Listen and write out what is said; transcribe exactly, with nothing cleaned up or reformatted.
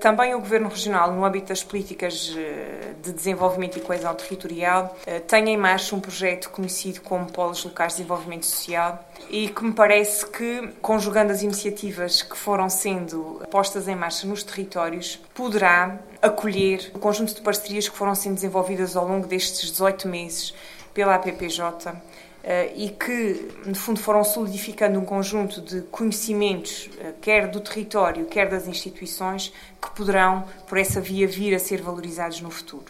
Também o Governo Regional, no âmbito das políticas de desenvolvimento e coesão territorial, tem em marcha um projeto conhecido como Polos Locais de Desenvolvimento Social e que me parece que, conjugando as iniciativas que foram sendo postas em marcha nos territórios, poderá acolher o conjunto de parcerias que foram sendo desenvolvidas ao longo destes dezoito meses pela A P P J e que, no fundo, foram solidificando um conjunto de conhecimentos, quer do território, quer das instituições, que poderão, por essa via, vir a ser valorizados no futuro.